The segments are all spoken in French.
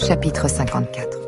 Chapitre 54.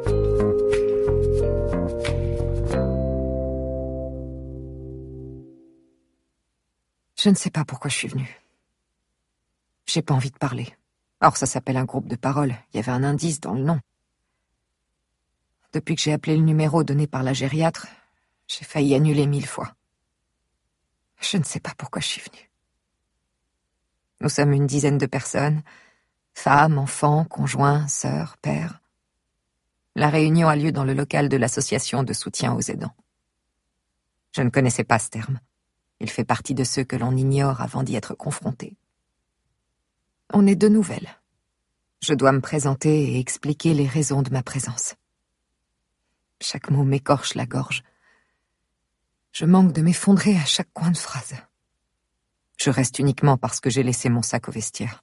Je ne sais pas pourquoi je suis venue. J'ai pas envie de parler. Or, ça s'appelle un groupe de parole. Il y avait un indice dans le nom. Depuis que j'ai appelé le numéro donné par la gériatre, j'ai failli annuler 1000 fois. Je ne sais pas pourquoi je suis venue. Nous sommes une dizaine de personnes, femmes, enfants, conjoints, sœurs, pères. La réunion a lieu dans le local de l'association de soutien aux aidants. Je ne connaissais pas ce terme. Il fait partie de ceux que l'on ignore avant d'y être confronté. On est de nouvelles. Je dois me présenter et expliquer les raisons de ma présence. Chaque mot m'écorche la gorge. Je manque de m'effondrer à chaque coin de phrase. Je reste uniquement parce que j'ai laissé mon sac au vestiaire.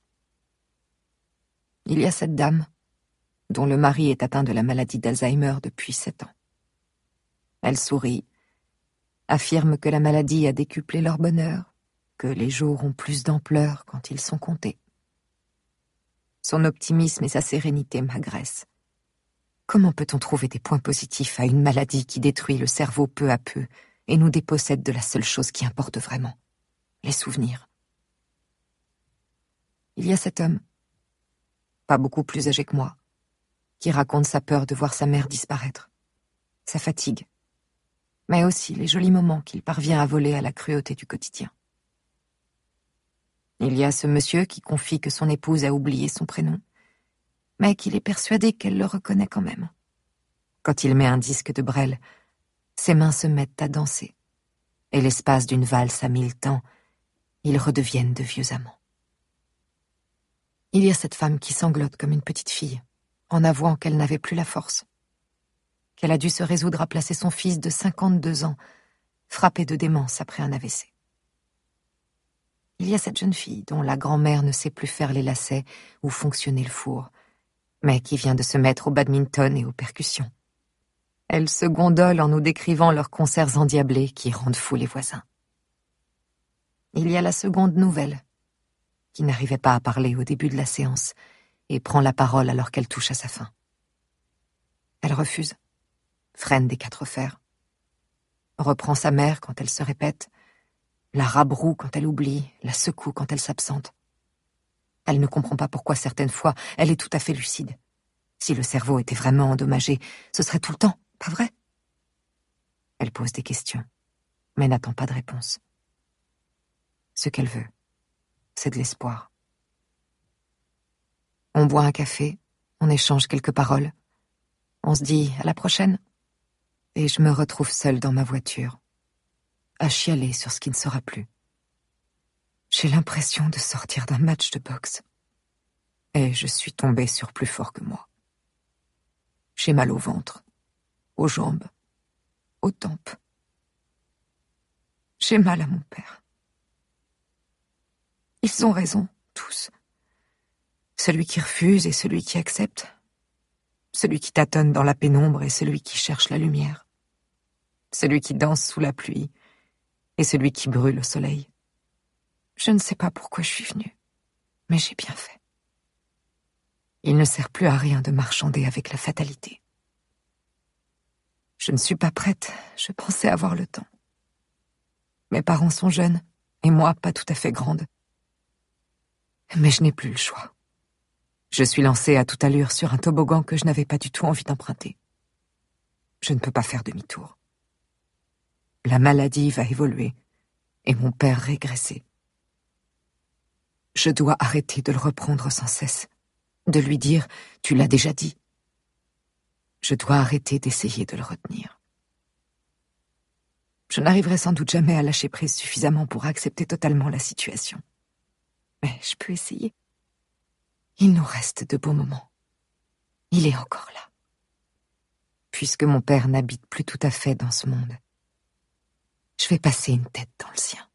Il y a cette dame, dont le mari est atteint de la maladie d'Alzheimer depuis 7 ans. Elle sourit, affirme que la maladie a décuplé leur bonheur, que les jours ont plus d'ampleur quand ils sont comptés. Son optimisme et sa sérénité m'agressent. Comment peut-on trouver des points positifs à une maladie qui détruit le cerveau peu à peu et nous dépossède de la seule chose qui importe vraiment, les souvenirs? Il y a cet homme, pas beaucoup plus âgé que moi, qui raconte sa peur de voir sa mère disparaître, sa fatigue, mais aussi les jolis moments qu'il parvient à voler à la cruauté du quotidien. Il y a ce monsieur qui confie que son épouse a oublié son prénom, mais qu'il est persuadé qu'elle le reconnaît quand même. Quand il met un disque de Brel, ses mains se mettent à danser, et l'espace d'une valse à 1000 temps, ils redeviennent de vieux amants. Il y a cette femme qui sanglote comme une petite fille, en avouant qu'elle n'avait plus la force, qu'elle a dû se résoudre à placer son fils de 52 ans, frappé de démence après un AVC. Il y a cette jeune fille dont la grand-mère ne sait plus faire les lacets ou fonctionner le four, mais qui vient de se mettre au badminton et aux percussions. Elle se gondole en nous décrivant leurs concerts endiablés qui rendent fous les voisins. Il y a la seconde nouvelle, qui n'arrivait pas à parler au début de la séance et prend la parole alors qu'elle touche à sa fin. Elle refuse, freine des 4 fers, reprend sa mère quand elle se répète, la rabroue quand elle oublie, la secoue quand elle s'absente. Elle ne comprend pas pourquoi certaines fois elle est tout à fait lucide. Si le cerveau était vraiment endommagé, ce serait tout le temps, pas vrai? Elle pose des questions, mais n'attend pas de réponse. Ce qu'elle veut, c'est de l'espoir. On boit un café, on échange quelques paroles, on se dit à la prochaine, et je me retrouve seule dans ma voiture, à chialer sur ce qui ne sera plus. J'ai l'impression de sortir d'un match de boxe, et je suis tombée sur plus fort que moi. J'ai mal au ventre, aux jambes, aux tempes. J'ai mal à mon père. Ils ont raison, tous. Celui qui refuse et celui qui accepte. Celui qui tâtonne dans la pénombre et celui qui cherche la lumière. Celui qui danse sous la pluie et celui qui brûle au soleil. Je ne sais pas pourquoi je suis venue, mais j'ai bien fait. Il ne sert plus à rien de marchander avec la fatalité. Je ne suis pas prête, je pensais avoir le temps. Mes parents sont jeunes, et moi pas tout à fait grande. Mais je n'ai plus le choix. Je suis lancée à toute allure sur un toboggan que je n'avais pas du tout envie d'emprunter. Je ne peux pas faire demi-tour. La maladie va évoluer, et mon père régresser. Je dois arrêter de le reprendre sans cesse, de lui dire « tu l'as déjà dit ». Je dois arrêter d'essayer de le retenir. Je n'arriverai sans doute jamais à lâcher prise suffisamment pour accepter totalement la situation. Mais je peux essayer. Il nous reste de beaux moments. Il est encore là. Puisque mon père n'habite plus tout à fait dans ce monde, je vais passer une tête dans le sien.